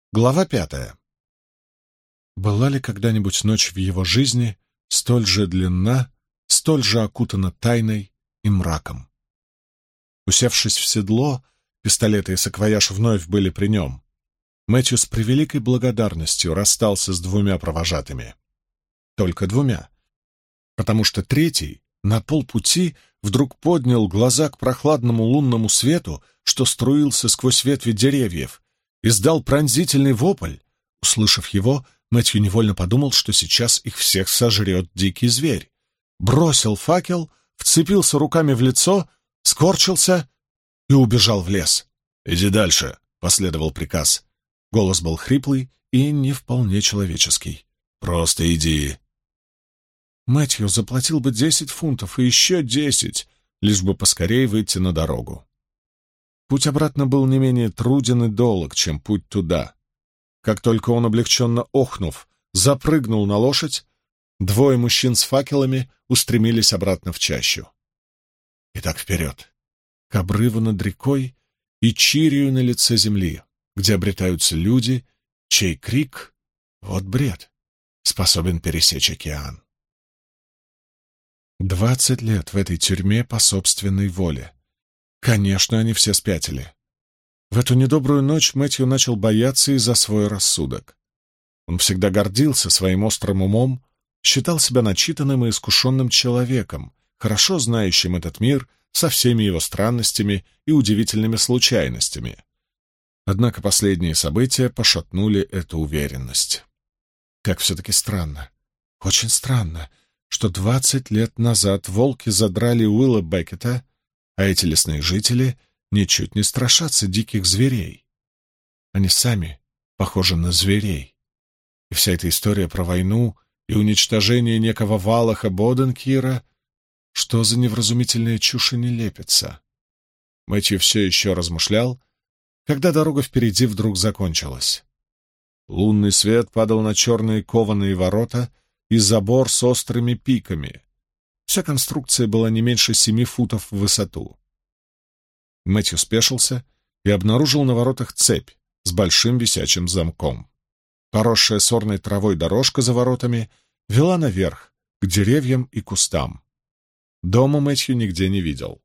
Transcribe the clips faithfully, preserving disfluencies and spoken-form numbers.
Глава пятая. Была ли когда-нибудь ночь в его жизни столь же длинна, столь же окутана тайной и мраком? Усевшись в седло, пистолеты и саквояж вновь были при нем. Мэтью с превеликой благодарностью расстался с двумя провожатыми. Только двумя, потому что третий на полпути вдруг поднял глаза к прохладному лунному свету, что струился сквозь ветви деревьев, издал пронзительный вопль. Услышав его, Мэтью невольно подумал, что сейчас их всех сожрет дикий зверь. Бросил факел, вцепился руками в лицо, скорчился и убежал в лес. «Иди дальше», — последовал приказ. Голос был хриплый и не вполне человеческий. «Просто иди». Мэтью заплатил бы десять фунтов и еще десять, лишь бы поскорее выйти на дорогу. Путь обратно был не менее труден и долг, чем путь туда. Как только он, облегченно охнув, запрыгнул на лошадь, двое мужчин с факелами устремились обратно в чащу. Итак, вперед, к обрыву над рекой и чирию на лице земли, где обретаются люди, чей крик — вот бред, способен пересечь океан. Двадцать лет в этой тюрьме по собственной воле. Конечно, они все спятили. В эту недобрую ночь Мэтью начал бояться и за свой рассудок. Он всегда гордился своим острым умом, считал себя начитанным и искушенным человеком, хорошо знающим этот мир со всеми его странностями и удивительными случайностями. Однако последние события пошатнули эту уверенность. Как все-таки странно, очень странно, что двадцать лет назад волки задрали Уилла Беккета, а эти лесные жители ничуть не страшатся диких зверей. Они сами похожи на зверей. И вся эта история про войну и уничтожение некого Валаха Боденкира, что за невразумительная чушь и нелепица? Мэтью все еще размышлял, когда дорога впереди вдруг закончилась. Лунный свет падал на черные кованые ворота и забор с острыми пиками. Вся конструкция была не меньше семи футов в высоту. Мэтью спешился и обнаружил на воротах цепь с большим висячим замком. Поросшая сорной травой дорожка за воротами вела наверх, к деревьям и кустам. Дома Мэтью нигде не видел.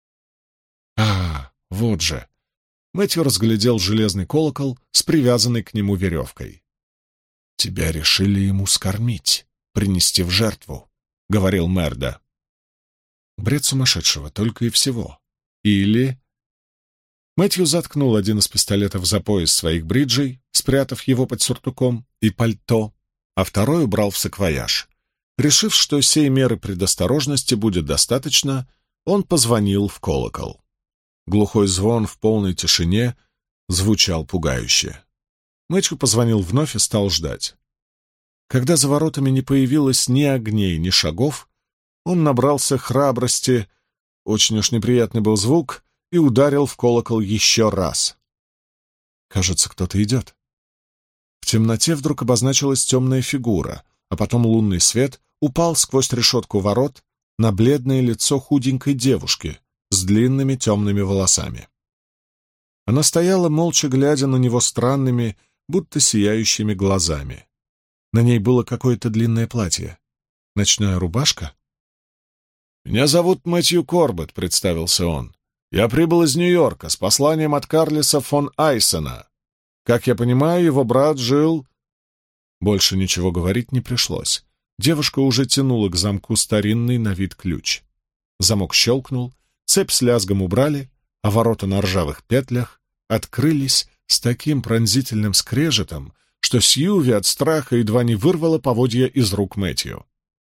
А, вот же! Мэтью разглядел железный колокол с привязанной к нему веревкой. «Тебя решили ему скормить, принести в жертву», — говорил Мерда. Бред сумасшедшего, только и всего. Или... Мэтью заткнул один из пистолетов за пояс своих бриджей, спрятав его под сюртуком и пальто, а второй убрал в саквояж. Решив, что сей меры предосторожности будет достаточно, он позвонил в колокол. Глухой звон в полной тишине звучал пугающе. Мэтью позвонил вновь и стал ждать. Когда за воротами не появилось ни огней, ни шагов, он набрался храбрости, очень уж неприятный был звук, и ударил в колокол еще раз. Кажется, кто-то идет. В темноте вдруг обозначилась темная фигура, а потом лунный свет упал сквозь решетку ворот на бледное лицо худенькой девушки с длинными темными волосами. Она стояла, молча глядя на него странными, будто сияющими глазами. На ней было какое-то длинное платье. Ночная рубашка? «Меня зовут Мэтью Корбетт», — представился он. «Я прибыл из Нью-Йорка с посланием от Карлиса фон Айсена. Как я понимаю, его брат жил...» Больше ничего говорить не пришлось. Девушка уже тянула к замку старинный на вид ключ. Замок щелкнул, цепь с лязгом убрали, а ворота на ржавых петлях открылись с таким пронзительным скрежетом, что Сьюви от страха едва не вырвала поводья из рук Мэтью.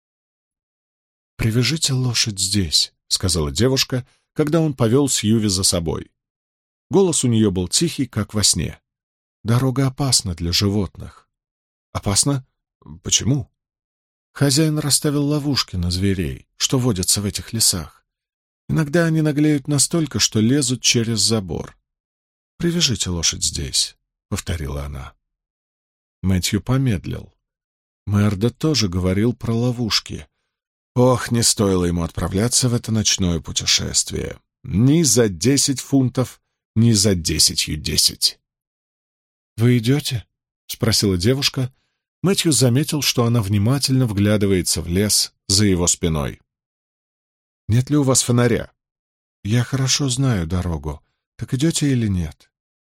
«Привяжите лошадь здесь», — сказала девушка, когда он повел Сьюви за собой. Голос у нее был тихий, как во сне. «Дорога опасна для животных». «Опасно? Почему?» Хозяин расставил ловушки на зверей, что водятся в этих лесах. Иногда они наглеют настолько, что лезут через забор. «Привяжите лошадь здесь», — повторила она. Мэтью помедлил. Мерда тоже говорил про ловушки. Ох, не стоило ему отправляться в это ночное путешествие. Ни за десять фунтов, ни за десятью десять. «Вы идете?» — спросила девушка. Мэтью заметил, что она внимательно вглядывается в лес за его спиной. «Нет ли у вас фонаря?» «Я хорошо знаю дорогу. Так идете или нет?»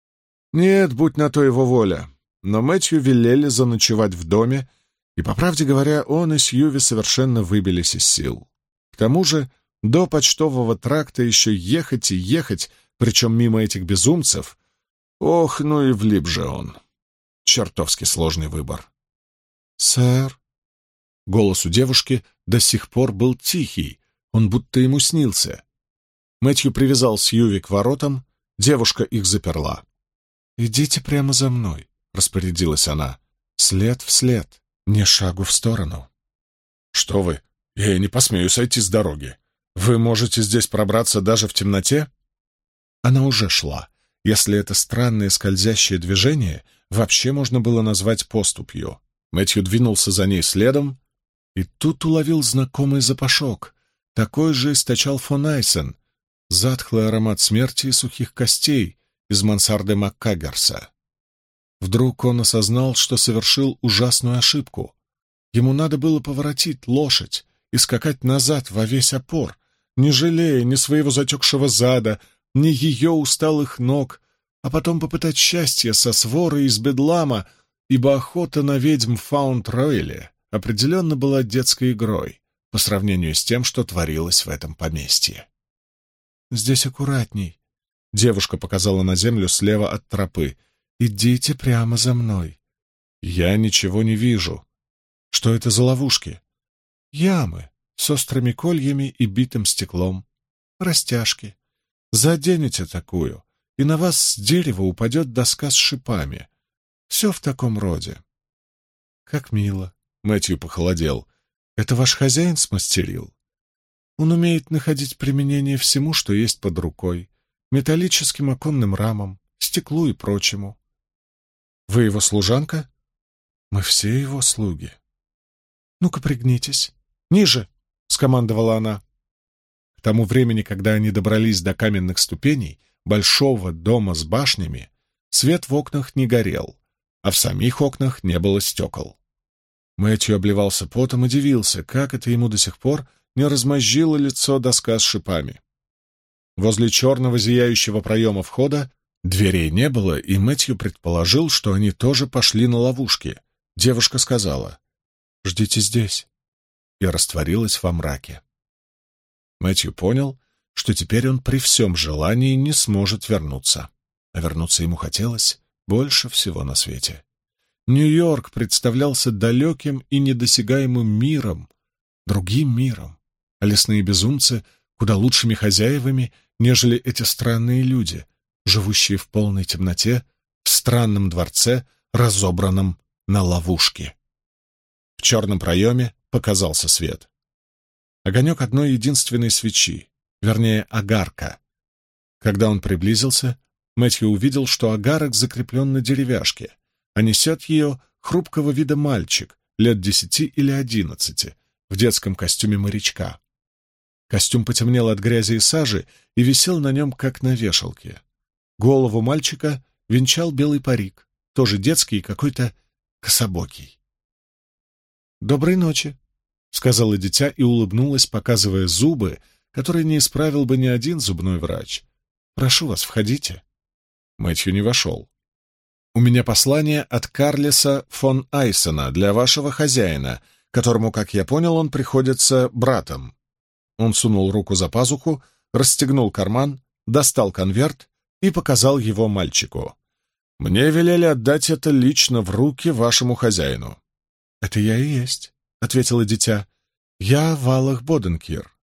Нет, будь на то его воля. Но Мэтью велели заночевать в доме, и, по правде говоря, он и Сьюви совершенно выбились из сил. К тому же до почтового тракта еще ехать и ехать, причем мимо этих безумцев. Ох, ну и влип же он. Чертовски сложный выбор. «Сэр?» Голос у девушки до сих пор был тихий, он будто ему снился. Мэтью привязал Сьюви к воротам, девушка их заперла. «Идите прямо за мной», — распорядилась она. «След в след, не шагу в сторону». «Что вы? Я и не посмею сойти с дороги. Вы можете здесь пробраться даже в темноте?» Она уже шла, если это странное скользящее движение вообще можно было назвать поступью. Мэтью двинулся за ней следом, и тут уловил знакомый запашок. Такой же источал фон Айсен, затхлый аромат смерти и сухих костей из мансарды МакКаггерса. Вдруг он осознал, что совершил ужасную ошибку. Ему надо было поворотить лошадь и скакать назад во весь опор, не жалея ни своего затекшего зада, ни ее усталых ног, а потом попытать счастье со сворой из Бедлама, ибо охота на ведьм в Фаунд-Ройле определенно была детской игрой по сравнению с тем, что творилось в этом поместье. «Здесь аккуратней», — девушка показала на землю слева от тропы. «Идите прямо за мной». «Я ничего не вижу. Что это за ловушки?» «Ямы с острыми кольями и битым стеклом. Растяжки. Заденете такую, и на вас с дерева упадет доска с шипами. Все в таком роде». «Как мило», — Мэтью похолодел. «Это ваш хозяин смастерил?» «Он умеет находить применение всему, что есть под рукой, металлическим оконным рамам, стеклу и прочему». «Вы его служанка?» «Мы все его слуги». «Ну-ка, пригнитесь. Ниже!» — скомандовала она. К тому времени, когда они добрались до каменных ступеней большого дома с башнями, свет в окнах не горел, а в самих окнах не было стекол. Мэтью обливался потом и дивился, как это ему до сих пор не размозжило лицо доска с шипами. Возле черного зияющего проема входа дверей не было, и Мэтью предположил, что они тоже пошли на ловушки. Девушка сказала: «Ждите здесь», и растворилась во мраке. Мэтью понял, что теперь он при всем желании не сможет вернуться. А вернуться ему хотелось больше всего на свете. Нью-Йорк представлялся далеким и недосягаемым миром, другим миром, а лесные безумцы куда лучшими хозяевами, нежели эти странные люди, живущие в полной темноте, в странном дворце, разобранном на ловушки. В черном проеме показался свет. Огонек одной единственной свечи, вернее, огарка. Когда он приблизился, Мэтью увидел, что огарок закреплен на деревяшке, а несет ее хрупкого вида мальчик, лет десяти или одиннадцати, в детском костюме морячка. Костюм потемнел от грязи и сажи и висел на нем, как на вешалке. Голову мальчика венчал белый парик, тоже детский и какой-то кособокий. «Доброй ночи», — сказала дитя и улыбнулась, показывая зубы, которые не исправил бы ни один зубной врач. «Прошу вас, входите». Мэтью не вошел. «У меня послание от Карлиса фон Айсена для вашего хозяина, которому, как я понял, он приходится братом». Он сунул руку за пазуху, расстегнул карман, достал конверт и показал его мальчику. «Мне велели отдать это лично в руки вашему хозяину». «Это я и есть», — ответило дитя. «Я Валах Боденкир».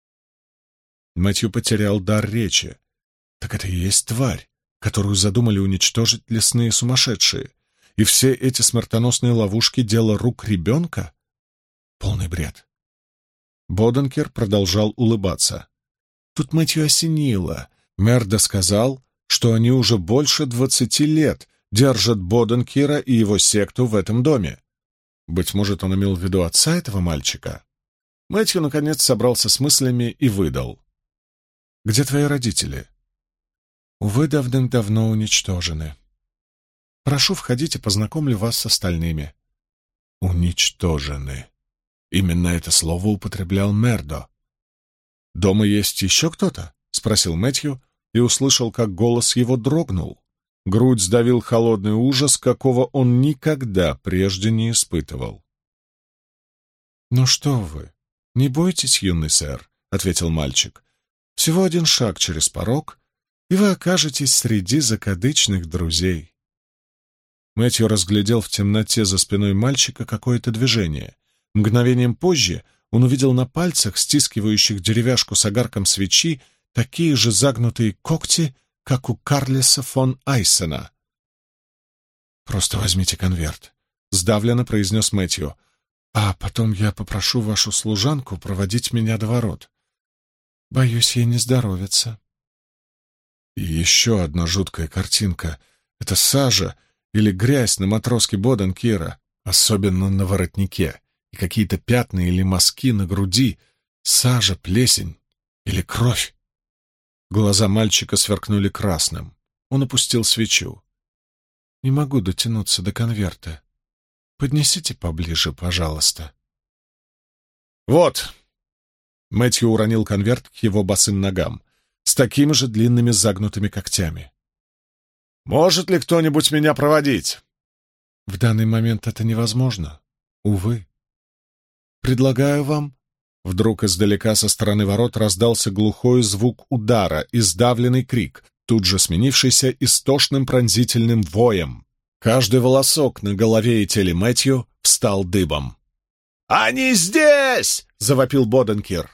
Мэтью потерял дар речи. Так это и есть тварь, которую задумали уничтожить лесные сумасшедшие. И все эти смертоносные ловушки — дело рук ребенка? Полный бред. Боденкир продолжал улыбаться. Тут Мэтью осенило. Мерда сказал, что они уже больше двадцати лет держат Боденкира и его секту в этом доме. Быть может, он имел в виду отца этого мальчика? Мэтью, наконец, собрался с мыслями и выдал. «Где твои родители?» «Увы, давным-давно уничтожены». Прошу, входите, познакомлю вас с остальными». «Уничтожены». Именно это слово употреблял Мердо. «Дома есть еще кто-то?» — спросил Мэтью и услышал, как голос его дрогнул. Грудь сдавил холодный ужас, какого он никогда прежде не испытывал. «Ну что вы, не бойтесь, юный сэр», — ответил мальчик. «Всего один шаг через порог, и вы окажетесь среди закадычных друзей». Мэтью разглядел в темноте за спиной мальчика какое-то движение. Мгновением позже он увидел на пальцах, стискивающих деревяшку с огарком свечи, такие же загнутые когти, как у Карлеса фон Айсена. «Просто возьмите конверт», — сдавленно произнес Мэтью. «А потом я попрошу вашу служанку проводить меня до ворот. Боюсь, ей не здоровится». И еще одна жуткая картинка — это сажа или грязь на матроске Боденкира, особенно на воротнике, и какие-то пятна или мазки на груди, сажа, плесень или кровь. Глаза мальчика сверкнули красным. Он опустил свечу. «Не могу дотянуться до конверта. Поднесите поближе, пожалуйста». «Вот!» Мэтью уронил конверт к его босым ногам, с такими же длинными загнутыми когтями. «Может ли кто-нибудь меня проводить?» «В данный момент это невозможно. Увы. Предлагаю вам...» Вдруг издалека со стороны ворот раздался глухой звук удара и сдавленный крик, тут же сменившийся истошным пронзительным воем. Каждый волосок на голове и теле Мэтью встал дыбом. «Они здесь!» — завопил Боденкир.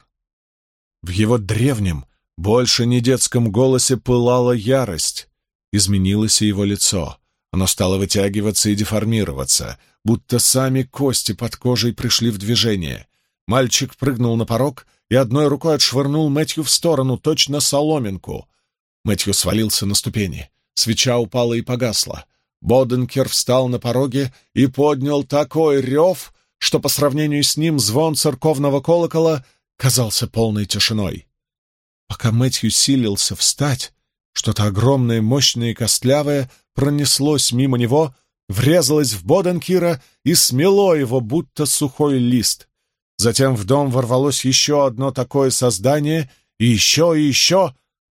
В его древнем, больше не детском голосе пылала ярость. Изменилось и его лицо. Оно стало вытягиваться и деформироваться, будто сами кости под кожей пришли в движение. Мальчик прыгнул на порог и одной рукой отшвырнул Мэтью в сторону, точно соломинку. Мэтью свалился на ступени. Свеча упала и погасла. Боденкир встал на пороге и поднял такой рев, что по сравнению с ним звон церковного колокола казался полной тишиной. Пока Мэтью силился встать, что-то огромное, мощное и костлявое пронеслось мимо него, врезалось в Боденкира и смело его, будто сухой лист. Затем в дом ворвалось еще одно такое создание, и еще, и еще.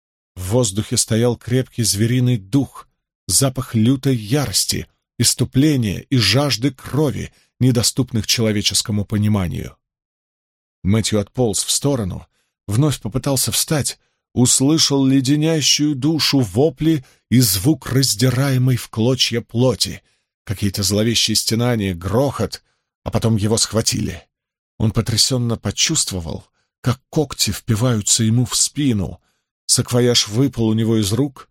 В воздухе стоял крепкий звериный дух, запах лютой ярости, исступления и жажды крови, недоступных человеческому пониманию. Мэтью отполз в сторону, вновь попытался встать, услышал леденящую душу вопли и звук раздираемой в клочья плоти, какие-то зловещие стенания, грохот, а потом его схватили. Он потрясенно почувствовал, как когти впиваются ему в спину. Саквояж выпал у него из рук.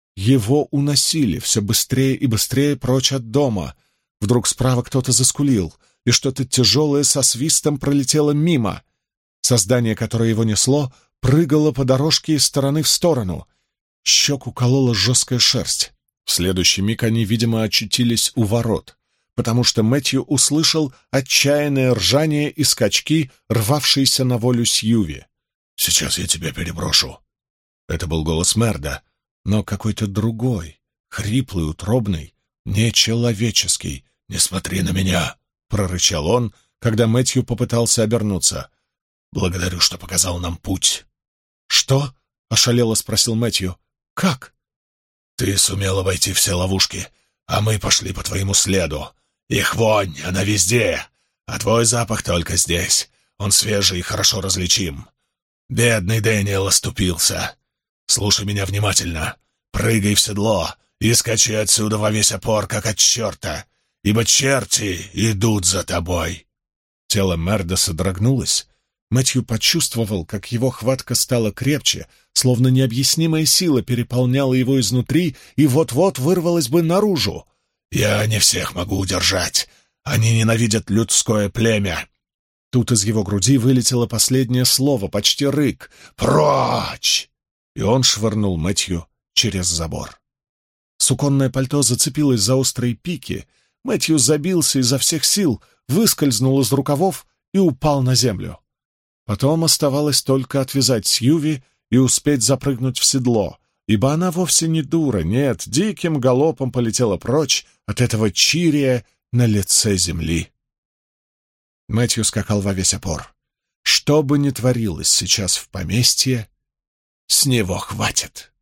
Его уносили все быстрее и быстрее прочь от дома. Вдруг справа кто-то заскулил, и что-то тяжелое со свистом пролетело мимо. Создание, которое его несло, прыгало по дорожке из стороны в сторону. Щеку колола жесткая шерсть. В следующий миг они, видимо, очутились у ворот, потому что Мэтью услышал отчаянное ржание и скачки, рвавшиеся на волю Сьюви. «Сейчас я тебя переброшу». Это был голос Мерда, но какой-то другой, хриплый, утробный, нечеловеческий. «Не смотри на меня!» — прорычал он, когда Мэтью попытался обернуться. «Благодарю, что показал нам путь». «Что?» — ошалело спросил Мэтью. «Как?» «Ты сумела войти в все ловушки, а мы пошли по твоему следу. Их вонь, она везде, а твой запах только здесь. Он свежий и хорошо различим. Бедный Дэниел оступился. Слушай меня внимательно. Прыгай в седло и скачи отсюда во весь опор, как от черта, ибо черти идут за тобой». Тело Мерда содрогнулось. Мэтью почувствовал, как его хватка стала крепче, словно необъяснимая сила переполняла его изнутри и вот-вот вырвалась бы наружу. «Я не всех могу удержать. Они ненавидят людское племя». Тут из его груди вылетело последнее слово, почти рык. «Прочь!» И он швырнул Мэтью через забор. Суконное пальто зацепилось за острые пики. Мэтью забился изо всех сил, выскользнул из рукавов и упал на землю. Потом оставалось только отвязать Сьюви и успеть запрыгнуть в седло, ибо она вовсе не дура, нет, диким галопом полетела прочь от этого чирия на лице земли. Мэтью скакал во весь опор. Что бы ни творилось сейчас в поместье, с него хватит.